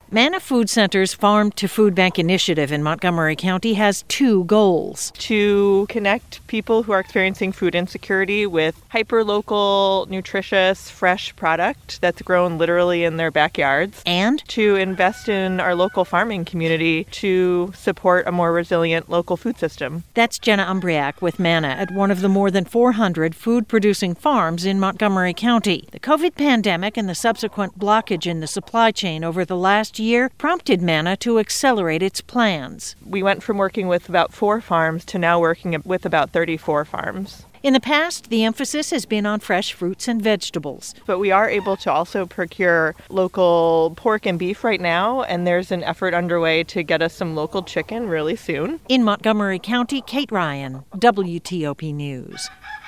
Manna Food Center's Farm to Food Bank initiative in Montgomery County has two goals. To connect people who are experiencing food insecurity with hyper-local, nutritious, fresh product that's grown literally in their backyards. And to invest in our local farming community to support a more resilient local food system. That's Jenna Umbriak with Manna at one of the more than 400 food-producing farms in Montgomery County. The COVID pandemic and the subsequent blockage in the supply chain over the last year prompted Manna to accelerate its plans. We went from working with about 4 farms to now working with about 34 farms. In the past, the emphasis has been on fresh fruits and vegetables. But we are able to also procure local pork and beef right now, and there's an effort underway to get us some local chicken really soon. In Montgomery County, Kate Ryan, WTOP News.